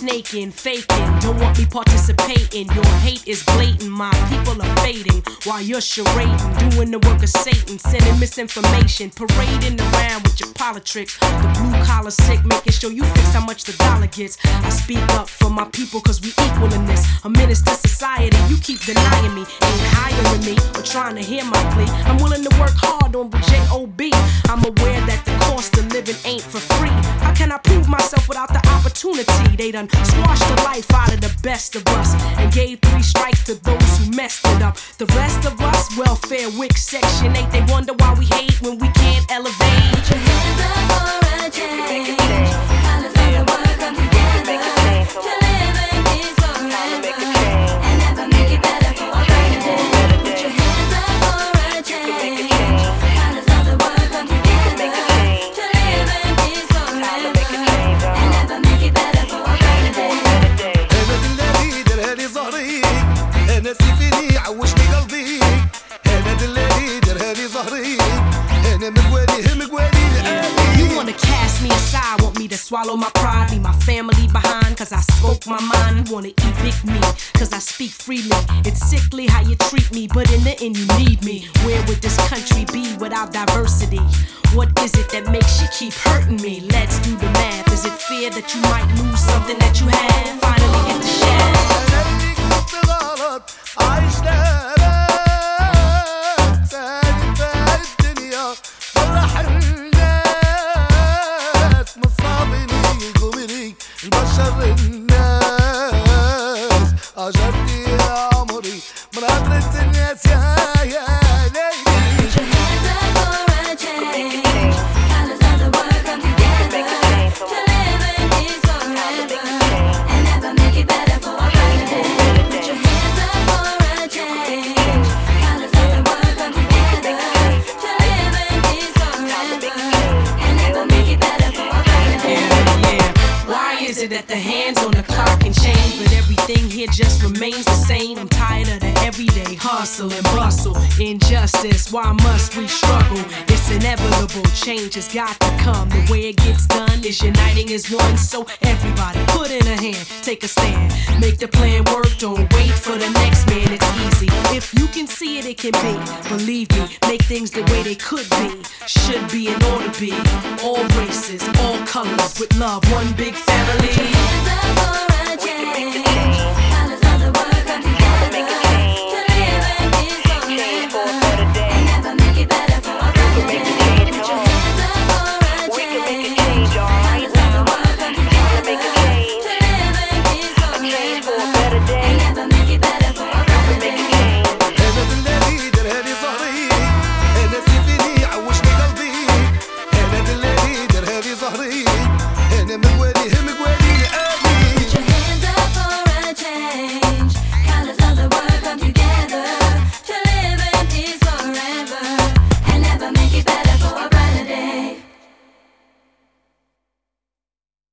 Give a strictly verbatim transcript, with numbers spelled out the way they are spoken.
snaking, faking, don't want me participating. Your hate is blatant, my people are fading while you're charading, doing the work of Satan, sending misinformation, parading around with your politics. The blue collar sick, making sure you fix how much the dollar gets. I speak up for my people cause we equal in this. A menace to society, you keep denying me, ain't hiring me or trying to hear my plea. I'm willing to work hard on J O B. I'm aware that the cost of living ain't for free. How can I prove myself without the opportunity? They done squashed the life out of the best of us and gave three strikes to those who messed it up. The rest of us, welfare, wick, section eight. They wonder why we hate when we can't elevate. Put your hands up for a change. Colors of the world come together to live in peace forever and never make it better for a better day. Put your hands up for a change. Colors of the world come together to live in peace forever and never make it better for a better day. أنا دلالي درهالي ظهري، أنا سيفيني عوشني قلبي. أنا دلالي درهالي ظهري، أنا مقوالي مقوالي لقلبي. You wanna cast me aside, want me to swallow my pride, leave my family behind cause I spoke my mind. You wanna evict me cause I speak freely. It's sickly how you treat me, but in the end you need me. Where would this country be without diversity? What is it that makes you keep hurting me? Let's do the math. Is it fear that you might lose something that you have? Finally get the shaft. أنا اللي كنت غلط عايش لأبد، سالب في الدنيا فرح الناس، مصابني قبري البشر الناس، أجرتي يا عمري من نظرة الناس يا يا ليلي. Put your hands up for a change. Colors of the world come together to live in peace forever and never make it better for a better day. Put your hands up for a change. Colors of the world come together to live in peace forever and never make it better for a better day. Yeah, yeah. Why is it that the hands on the clock can change, but everything here just remains the same? I'm tired of the everyday hustle and bustle, injustice. Why must we struggle? It's inevitable. Change has got to come. The way it gets done is uniting as one. So everybody put in a hand, take a stand, make the plan work. Don't wait for the next man. It's easy. If you can see it, it can be. Believe me, make things the way they could be, should be, and ought to be. All races, all colors, with love, one big family. Hands up for a change. Colors of the world come together to live in peace forever and never make it better for a better day. Put your hands up for a change. Colors of the world come together to live in peace forever and never make